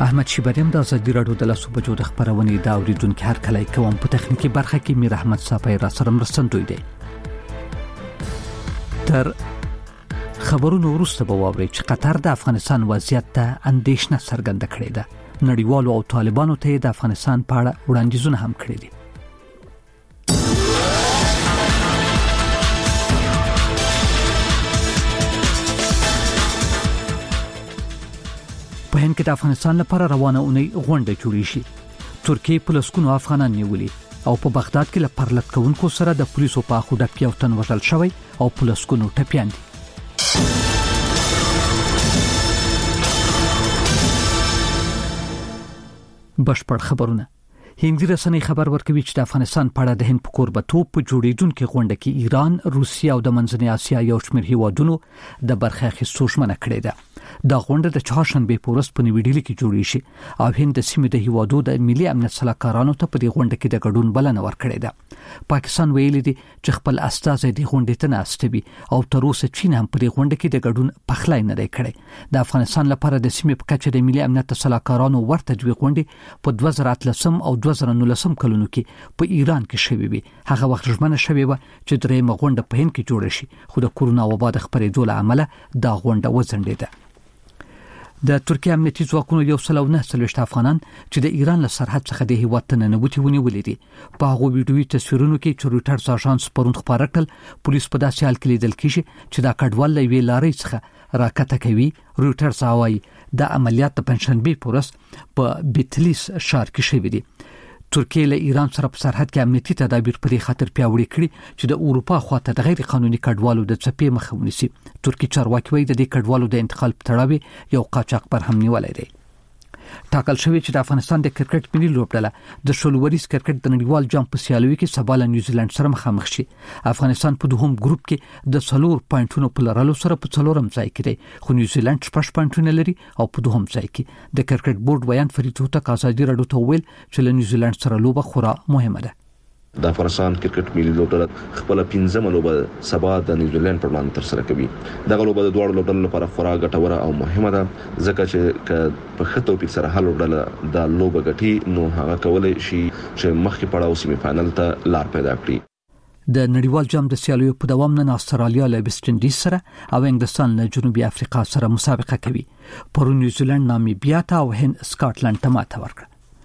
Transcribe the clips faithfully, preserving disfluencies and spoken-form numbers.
احمد شیبریم د ازادي راډیو د لاسو بجو د خبرونې دا اوریدونکو هر کله کوم په تخنیکی برخه کې میر احمد صافی را سره مرستندوی دی. تر خبرونو وروسته به واورئ چې قطر د افغانستان وضعیت ته اندېښنه څرګنده کړې ده. نړیوالو او طالبانو ته د افغانستان په اړه وړاندیزونه هم کړي دي. په هند کې د افغانستان لپاره روانه اونۍ غونډه جوړې شي. ترکیه په لسکونو افغانان نیولي او په بغداد کې له پرلط کوونکو سره د پولیسو په اخو ډک یو تن وژل شوی او په لسکونو ټپیان دي. بشپړ خبرونه. هندي رسنۍ خبر ورکوي چې د افغانستان په اړه د هند په کوربتوب په جوړیدونکو غونډه کې ایران، روسیا او د منځنۍ اسیا یو شمېر هیوادونو د برخه اخیستو ژمنه کړې ده. دا غونډه د چهارشنبه په ورځ په نیو ډیلی کې جوړې شي او هند د سیمې د هیوادو د ملي امنیت سلاکارانو ته په دې غونډه کې د ګډون بلنه ورکړې ده. پاکستان ویلي دی چې خپل استازي د غونډې ته ناستوي او تر اوسه چین هم په دې غونډه کې د ګډون پخلای نه دی کړی. د افغانستان لپاره د سیمې په کچه د ملي امنیت سلاکارانو ورته دوه غونډې په دوه زره اتلسم او دوه زره نولسم کلونو کې په ایران کې شوې وي. هغه وخت ژمنه شوې و چې درېمه غونډه په هند کې جوړ شي، خو د کورونا وبا د خبرېدو له امله دا غونډه وځنډېده. د ترکیه امنیتي ځواکونو یو سل او نه څلوېښت افغانان چې د ایران له سرحد څخه د هیواد ته ننوتي ونیولې دي. په هغو ویډیوي تصویرونو کې چې رویټرز اژانس پرون خبره کړل، پولیس په داسې حال کې لیدل کېږي چې دا کډوال له یوې لارې څخه راکته کوي. رویټرز وايي د عملیات د پنځشنبه په ورځ په بیتلیس ښار کې شوی دی. ترکیه له ایران سره په سرحد کې امنیتي تدابیر په دې خاطر پیاوړي کړي چې د اروپا خواته د غیر قانوني کډوالو د څپې مخه ونیسي. ترکی چارواکي وايي د دې کډوالو د انتقال په تړاو یو قاچاقبر هم نیولای دی. ټاکل شوی چې د افغانستان د کرکټ ملي لوبډله د شلوریز کرکټ د نړیوال جام په سیالیو کې سبا له نیوزیلند سره مخامخ شي. افغانستان په دوهم ګروپ کې د څلور پوینټونو په لرلو سره په څلورم ځای کې دی، خو نیوزیلند شپږ پوینټونه لري او په دوهم ځای کې. د کرکټ بورډ ویان فرید هوتک ازادي راډیو ته ویل چې له نیوزیلند سره لوبه خورا مهمه ده. د افغانستان کرکټ ملي لوبډله خپل پنځمه لوبه سبا د نیوزیلند پر وړاندې تر سره کوي. دغه لوبه د دوه لوبډلو لپاره خورا ګټوره او مهمه ده، ځکه چې په خطو په سره هل لوبډله د لوبه ګټي نو هغه کولای شي چې مخکې پړاو سیمه فائنل ته لار پیدا کړي. د نړیوال جام د سیالیو په دوام نن استرالیا له ویسټ انډیز سره او انګلستان له جنوبي افریقا سره مسابقه کوي. پرون نیوزیلند نامیبیا ته او هند سکاټلند ته ماته ورکړه.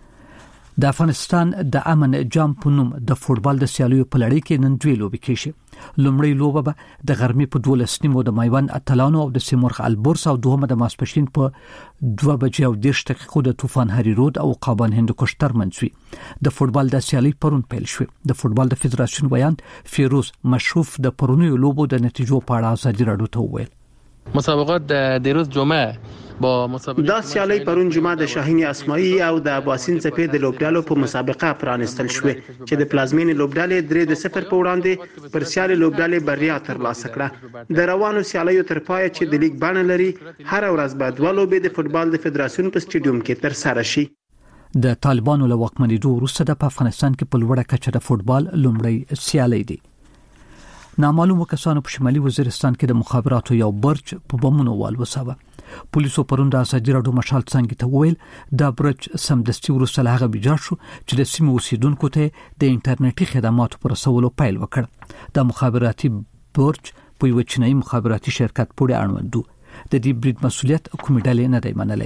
د افغانستان د امن جام په نوم د فوټبال د سیالیو په لړۍ کې نن دوه لوبې کېږي. لومړی لوبه به د غرمې په دولس نیمو د میوند اتلانو او د سیمرغ البورس او دوهمه د ماسپښین په دوه بجې او دېرش دقیقو د طوفان هری رود او قابان هندوکش ترمنځ وي. د فوټبال د سیالي پرون پیل شو. د فوټبال د فدراسیون ویاند فیروز مشروف د پرونیو لوبو د نتیجو په اړه ازادي راډیو ته وویل. مسابقات د روز جمعه با مسابقه دا سیالي پرون جمعه د شاهین اسماعیل او د اباسین څپې د لوبډالو په مسابقه پرانستل شوې چې د پلازمین لوبډالې درې د صفر په وړاندې پر سیالي لوبډالې بریا ترلاسه کړه. د روانو سیالیو تر پای چې د لیګ بڼه لري، هر ورځ به دوه لوبې د فوټبال د فدراسیون په سټیډیوم کې تر سره شي. د طالبانو له واکمنېدو وروسته د افغانستان کې په لوړه کچه د فوټبال لومړی سیالي دی. نامعلومو کسانو په شمالي وزیرستان کې د مخابراتو یو برج په بمونو والوساوه. پولیسو پرون د ازادي راډیو مشال څنګه ته ویل دا برج سمدستي وروسته له هغه ویجاړ شو چې د سیمې اوسیدونکو ته د انټرنیټي خدماتو پر رسولو پیل وکړ. د مخابراتي برج په یو چینایي مخابراتي شرکت پورې اړوند و. د دې برید مسؤلیت کومې ډلې نه دی منلې.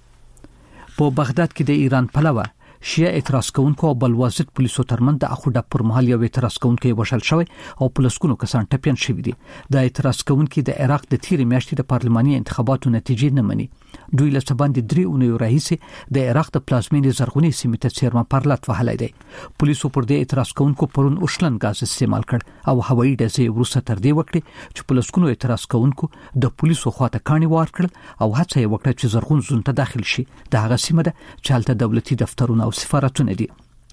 په بغداد کې د ایران پلوه شیعه اعتراض کوونکو او بلوازت پولیسو ترمن د اخو ډپ پر مهال یو اعتراض کوونکی وشل شوی او پولیسونو کسان ټپیان شوی دي. د اعتراض کوونکي د عراق د تیرې میاشتې د پارلماني انتخاباتو نتیجې نه مني. دوی له سباندې درې اونیو راهیسې د عراق د پلازمینې زرغونې سیمې ته چیرما پرلط وهلی دی. پولیسو پر دې اعتراض کوونکو پرون اوشلن غاز استعمال کړ او هوایي ډزې وروسته تر دې وکړې چې پولیسونو اعتراض کوونکو د پولیسو خواته کاڼي وار کړل او هڅه یې وکړه چې زرغون زون ته داخل شي. د هغه سیمه ده چې هلته دولتي دفترونه او سفارتونه دي.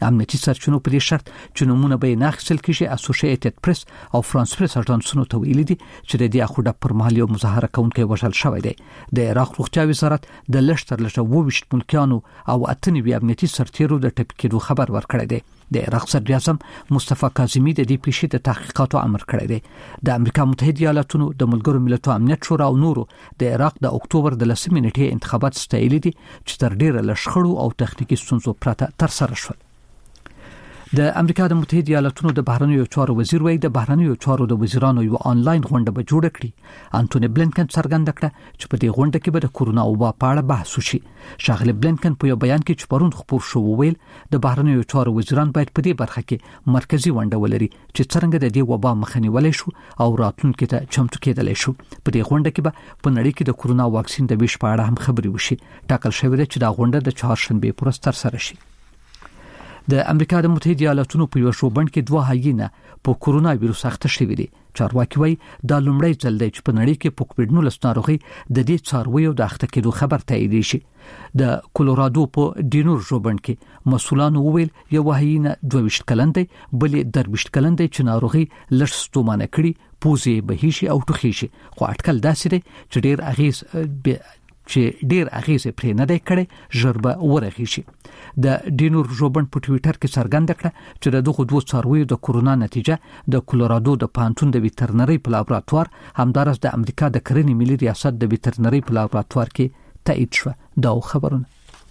امنیتي سرچینو په دې شرط چې نمونه به نه اخیستل کیږي اسوسییټډ پریس او فرانس پریس اژانسونو ته ویلي دي چې د دې اخوډه پر مهال یو مظاهره کوونکی وژل شوی دی. د عراق روغتیا وزارت د لشتر لشه وویشت ملکیانو او اتنوي امنیتي سرتیرو د ټپکېدو خبر ورکړی دی. د عراق صدر اعظم مصطفی کاظمی د دې پیښې د تحقیقاتو امر کړی دی. د امریکا متحده ایالاتونو د ملګرو ملتونو امنیت شورا او نورو د عراق د اکتوبر د لسمې نیټې انتخابات ستایلي دي چې تر ډیره لشخړو او تخنیکی ستونزو پرته تر سره شول. د امریکا د متحده ایالاتونو د بهرنیو چارو وزیر وایي د بهرنیو چارو د وزیرانو یو آنلاین غونډه به جوړ کړي. انټونی بلینکن څرګنده کړه چې په دې غونډه کې به د کورونا وبا په اړه بحث وشي. ښاغلی بلینکن په یو بیان کې چې پرون خبر شو ویل د بهرنیو چارو وزیران باید په دې برخه کې مرکزی ونډه ولري چې څنګه د دې وبا مخه نیول شي او راتلونکي ته چمتو کېدل شي. په دې غونډه کې به په نړۍ کې د کورونا واکسین د ویش په اړه هم خبري وشي. ټاکل شوی دی چې دا غونډه د چهارشنبه پر ورځ تر سره شي. د امریکا د متحده ایالاتونو په یو شوبند کې دوه هایینه په کورونا وایروس اخته شوی دي. چارواکي وایي دا لومړی ځل دی چې په نړۍ کې په کووډ نولس ناروغي د دې څارویو د اخته کېدو خبر تایید شي. د کولورادو په ډینور شوبند کې مسؤلانو وویل یو هایینه دوه ویشت کلن دی بلې درویشت کلن دی چې ناروغي لږ ستومانه کړي پوزې به شي او ټوخي شي. خو اټکل داسې دی چې ډیر اغیز چې ډیر اغیز پرې نه دی کړي ژربه ورغی شي. د ډینور ژوبن په ټوئیټر کې څرګنده کړه چې دغه دوه څارویو د کورونا نتیجه د کولورادو د پانتون د ویټرنری په لابراتوار همدارس د امریکا د کرنې ملي ریاست د ویټرنری په لابراتوار کې تایید شو. دا خبرونه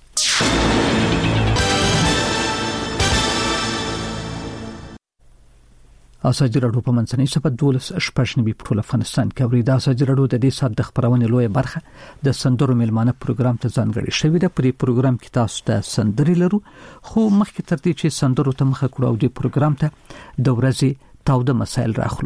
اساجي راډیو په منځنۍ صفه دولس شپږنیمې په ټول افغانستان کې اوریدا اساجي راډیو د دې سات د خبرونې لوی برخه د سندرو میلمانه پروګرام ته ځانګړی شوی دی. په دې پروګرام کې تاسو ته سندري لرو خو مخکې تر دې چې سندرو ته مخه کړو او د پروګرام ته د ورځې تاوده مسایل راخلو.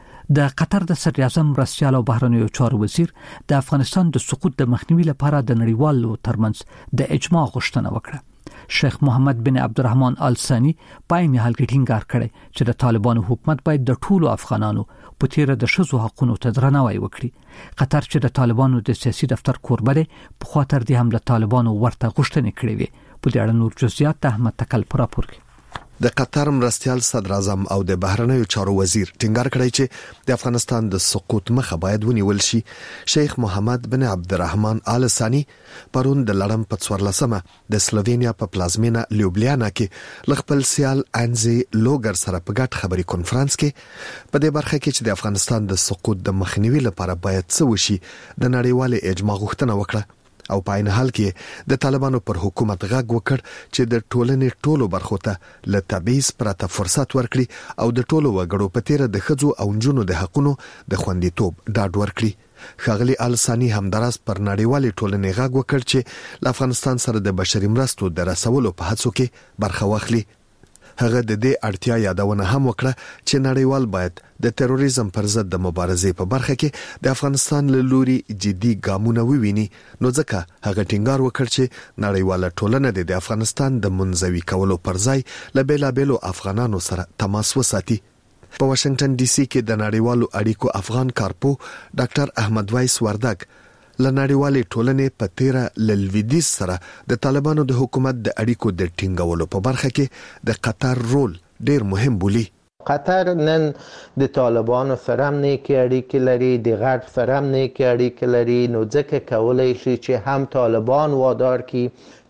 د قطر د صدر اعظم مرستیال او بهرنیو چارو وزیر د افغانستان د سقوط د مخنیوي لپاره د نړیوالو ترمنځ د اجماع غوښتنه وکړه. شیخ محمد بن عبدالرحمن آل ثانی په عین حال کې ټینګار کړی چې د طالبانو حکومت باید د ټولو افغانانو په تیر د شذو حقوقو ته درناوی وکړي. قطر چې د طالبانو د سیاسي دفتر کوربه دی په خاطر دې هم د طالبانو ورته غوښتنې کړې وي. په دې اړه نور جزئیات د احمد تکل پر راپور کې. د قطر مرستیال صدر اعظم او د بهرنیو چارو وزیر ټینګار کړی چې د افغانستان د سقوط مخه باید ونیول شي. شیخ محمد بن عبدالرحمن آل ثانی پرون د لړم په څوارلسمه د سلووینیا په پلازمینه لیوبلیانا کې لخپل سیال انزي لوګر سره په ګډ خبري کانفرنس کې په دې برخه کې چې د افغانستان د سقوط د مخنیوي لپاره باید څه وشي د نړیوال اجماع غوښتنه وکړه او په عین حال کې د طالبانو پر حکومت غږ وکړ چې د ټولنې ټولو برخو ته له تبعیض پرته فرصت ورکړي او د ټولو وګړو په تیر د ښځو او نجونو د حقونو د خوندیتوب ډاډ ورکړي. ښاغلي آل ثانی همدارس پر نړیوالې ټولنې غږ وکړ چې له افغانستان سره د بشري مرستو د رسولو په هڅو کې برخه واخلي. هغه د دې اړتیا یادونه هم وکړه چې نړیوال باید د تروریزم پر ضد د مبارزې په برخه کې د افغانستان له لوري جدي ګامونه وویني. نو ځکه هغه ټینګار وکړ چې نړیواله ټولنه د افغانستان د منزوي کولو پر ځای له بیلابېلو افغانانو سره تماس وساتي. په واشنگټن ډي سي کې د نړیوالو اړیکو افغان کارپو ډاکټر احمد وایس وردګ له نړیوالې ټولنې په تیره لویدیځ سره د طالبانو د حکومت د اړیکو د ټینګولو په برخه کې د قطر رول ډیر مهم بولي. قطر نن د طالبانو سره هم نیکې اړیکې لري، د غرب سره هم نیکې اړیکې لري، نو ځکه کولی شي چې هم طالبان وادار کی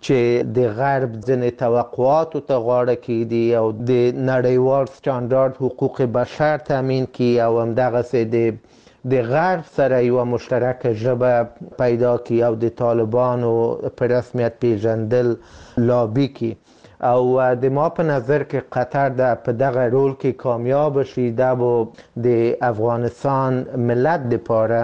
چې د غرب ځینې توقعاتو ته غاړه کیدي او د نړیوال سټانډارد حقوق بشر تامین کی او همدغسې د د غرب سره یو مشترک ژبه پیدا کی او د طالبانو په رسمیت پیژندل لابی کی او د ما په نظر کې قطر د په دغه رول کې کامیاب شي دا به د افغانستان ملت لپاره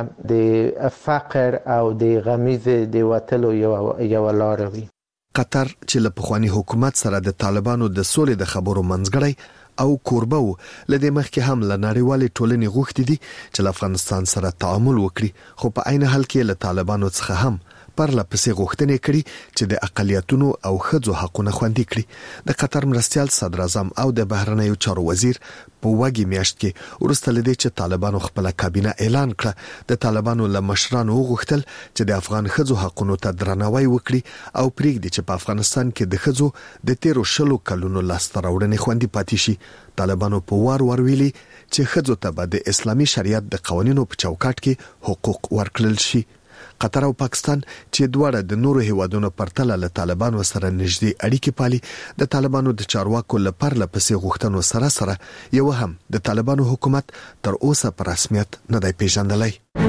د فقر او د غمیز د وتلو یو یو لار وي. قطر چې له پخوانی حکومت سره د طالبانو د سولې د خبرو منځګړی او کوربه و لدې مخکې هم له نړیوالې ټولنې غوښتي دي چې له افغانستان سره تعامل وکړي، خو په عین حال کې له طالبانو څخه هم پرله پسې غوښتنې کړي چې د اقلیتونو او ښځو حقوقونه خوندي کړي. د قطر مرستيال صدر اعظم او د بهرنیو چارو وزیر په وګړي میاشت کې ورسته لدی چې طالبانو خپل کابینه اعلان کړ. د طالبانو له مشرانو غوښتل چې د افغان ښځو حقوقو ته درناوی وکړي او پریږدي چې په افغانستان کې د ښځو د تیرو شلو کلونو لاسته راوړنې خوندي پاتې شي. طالبانو په وار ور ویلي چې ښځو ته به د اسلامي شریعت د قوانینو په چوکاټ کې حقوق ورکړل شي. قطر او پاکستان چې دواړه د نورو هیوادونو پرتله له طالبانو سره نږدې اړیکې پالي، د طالبانو د چارواکو لپاره لپسې غوښتنو سره سره یو هم د طالبانو حکومت تر اوسه په رسمیت نه دی پیژندلی.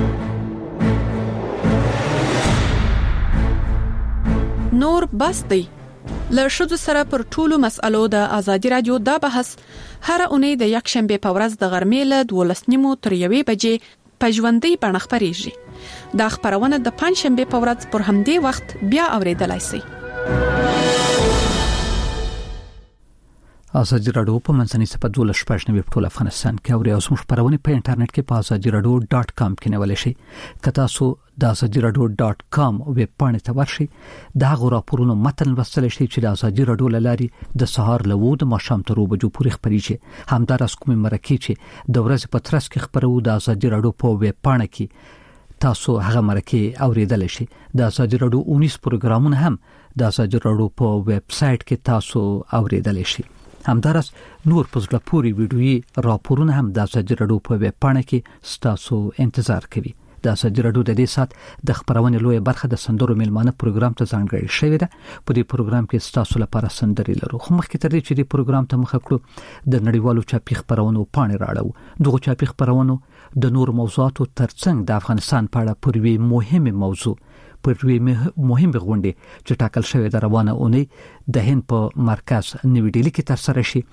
نور بس دی له ښځو سره پر ټولو مسألو د ازادي رادیو دا بحث هر اونۍ د یک شنبه په ورځ د غرمې له دولس نیمو تر یوې بجې په ژوندۍ بڼه خپرېږي. دا خبرونه د پنځ شنبه په ورځ پر همدې وخت بیا اوریدلای شئ. ازادي رادیو په منځنۍ صفحه دولس شپږ نوي په ټول افغانستان کې اوري او زموږ خبرونه په انټرنیټ کې په ازادي رادیو ډاټ کام کې نیول شي. که تاسو د ازادي رادیو ډاټ کام ویب پاڼې ته ورشئ، دا غوړه پورونو متن لوستل شي چې د ازادي رادیو لاري د سهار له وو د ماښام تر وبجو پورې خبريږي. همدارس کومې مرکې چې د ورځې په ترڅ کې خبرو د ازادي رادیو په ویب پاڼه کې تاسو هغه مرکې اوریدل شي. د ازادي رادیو اونیس پروګرامونه هم د ازادي رادیو په ویب سټ کې تاسو اوریدل شي. همدارس نور پزړه پوری ویډیويي راپورونه هم د ازادي رادیو په ویب پاڼه کې تاسو انتظار کوي. د ازادي رادیو د دې سات د خبرونه لوی برخه د سندرو میلمانه پروګرام ته ځانګړی شوی ده. په دې پروګرام کې تاسو لپاره سندري لرو. خو مخکې تر دې چې د پروګرام ته مخه کړو د نړیوالو چاپی خبرونو پاڼې راړو. دغه چاپی خبرونو د نور موضوعاتو ترڅنګ د افغانستان په اړه پوری مهمه موضوع پروي مهمه غونډه چې ټاکل شوې د روانه اونۍ د هند په مرکز نیو ډیلی کې تر سره شي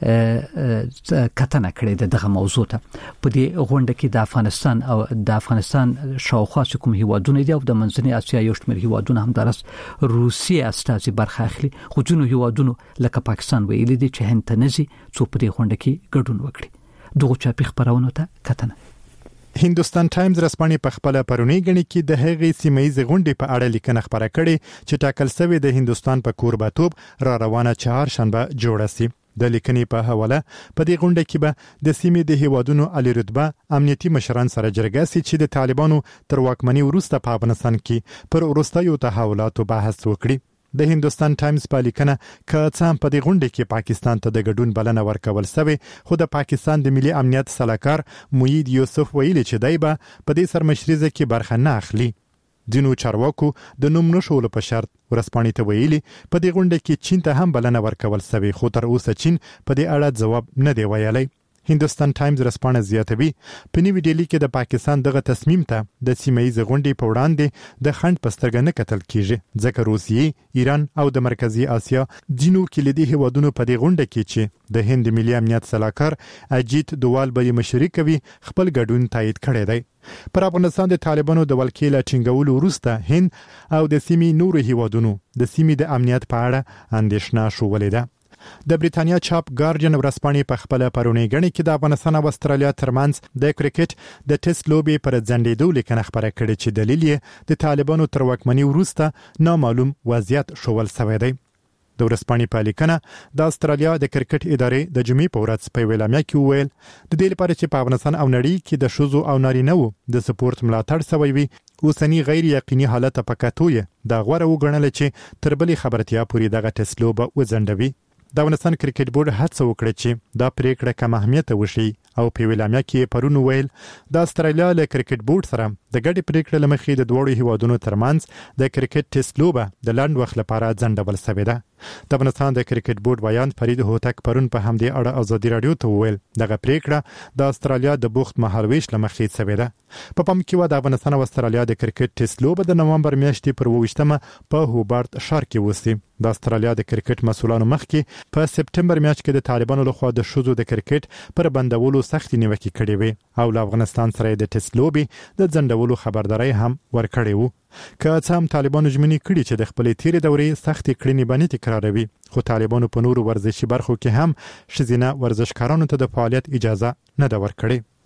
کتنه کړې دغه موضوع ته. په دې غونډه کې د افغانستان او د افغانستان شاوخوا کوم هیوادونه دي او د منځنۍ اسیا یو شمېر هیوادونه هم درس روسیه استازي برخه اخلي. خو جنو هیوادونو لکه پاکستان ویلي دي چې هند ته نزي څو په دې غونډه کې ګډون وکړي. دغه چاپی خبرونه ته کتنه. هندوستان ټایمز رسپانې په خپل پرونی غني کې د هغې سیمایي غونډې په اړه لیکنه خبره کړې چې ټاکل شوی د هندوستان په کورباتوب را روانه چهار شنبه جوړه سي. د لیکنې په حواله په دې غونډه کې به د سیمې د هیوادونو عالی رتبه امنیتي مشران سره جرګه سي چې د طالبانو تر واکمنۍ وروسته په افغانستان کې پر وروستیو تحولاتو بحث وکړي. د هندوستان ټایمز په لیکنه که څه په دې غونډه کې پاکستان ته د ګډون بلنه ورکول شوی، خو د پاکستان د ملي امنیت سلاکار موید یوسف ویلي چې دای به په دې سرمشريزه کې برخه نه اخلي. دینو چارواکو د نوم نشول په شرط ورسپانې ته ویلي په دې غونډه کې چین ته هم بلنه ورکول شوی، خو تر اوسه چین په دې اړه ځواب نه دی ویلی. هندوستان ټایمز رسپانه زیاتوي په نیو ډیلی کې د پاکستان دغه تصمیم ته د سیمایي غونډې په وړاندې د خند پسترګه نه کتل کیږي، ځکه روسیې، ایران او د مرکزی اسیا جنو کلیدي هیوادونو په دې غونډه کې چې د هند ملي امنیت سلاکار اجیت دوال به مشري کوي خپل ګډون تایید کړی دی. پر افغانستان د طالبانو د ولکې لا ټینګولو وروسته هند او د سیمې نورو هیوادونو د سیمې د امنیت په اړه اندېښنه شوولې ده. د بریتانیا چاپ ګارډین ورسپانې په خپل پرونی غني کې د افغانستان او استرالیا ترمنځ د کرکټ د ټیسټ لوبي پر ځنډېدو لیکنه خبره کړې چې دلیل یې د طالبانو تر واکمنۍ وروسته نامعلوم وضعیت شوول شوی دی. د ورسپانې په لیکنه د استرالیا د کرکټ ادارې د جمعې په ورځ په ویلامیا کې وویل د دې لپاره چې په افغانستان او نړۍ کې د شوزو او نارینه‌وو د سپورت ملاتړ شوی وي، اوسنی غیر یقیني حالت په کتوې د غوړه وګڼل چې تر بلې خبرتیا پورې دغه ټیسټ لوب وځنډوي. د افغانستان کرکټ بورډ هڅه وکړه چې دا پریکړه کم اهمیت وشي او په ویلامیا کې پرون ویل د استرالیا له کرکټ بورډ سره د ګډې پریکړې لمخې د دوړو هیوادونو ترمنځ د کرکټ ټیسټ لوبه د لنډ وخت لپاره ځنډول شوې ده. د افغانستان د کرکټ بورډ بیان فرید هوتک پرون په همدې اړه ازادي رادیو ته ویل دغه پریکړه د استرالیا د بوخت مهالويش لمخې شوې ده. په پام کې و د افغانستان او استرالیا د کرکټ ټیسټ لوبه د نومبر میاشتې پر اووه په هوبارت ښار کې وسی. د استرالیا د کرکټ مسولانو مخکې په سپټمبر میاشت کې د طالبانو لخوا د شوزو د کرکټ پر بندولو سختي نیوکې کړې وې او له افغانستان سره د ټیسټ لوبي د ځنډولو خبرداري هم ورکړې وو. که څه هم طالبانو ژمنې کړې چې د خپلې تیرې دورې سختې کړنې باندې تکراروي، خو طالبانو په نورو ورزشي برخو کې هم ښځینه ورزشکارانو ته د فعالیت اجازه نه ده ورکړې.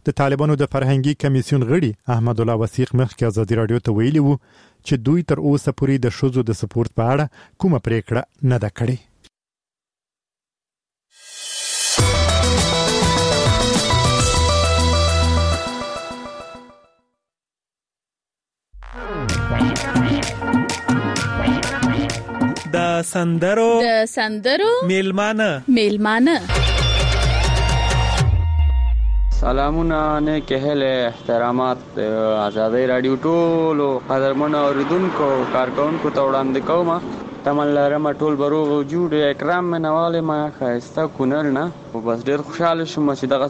د طالبانو د فرهنګي کمیسیون غړي احمد الله وثیق مخکې ازادي رادیو ته ویلي وو چې دوی تر اوسه پورې د شوزو د سپورت په اړه کومه پریکړه نه ده کړې. د سندرو د سندرو میلمانه میلمانه سلامونه نیک هله احترامات آزادی رادیو ټولو قدرمنو اوریدونکو کارکونکو ته وړاندې کوم تمن لرم ټول بروغ وجود اکرام منواله ما خاسته کونر نه بس ډیر خوشاله شوم چې دغه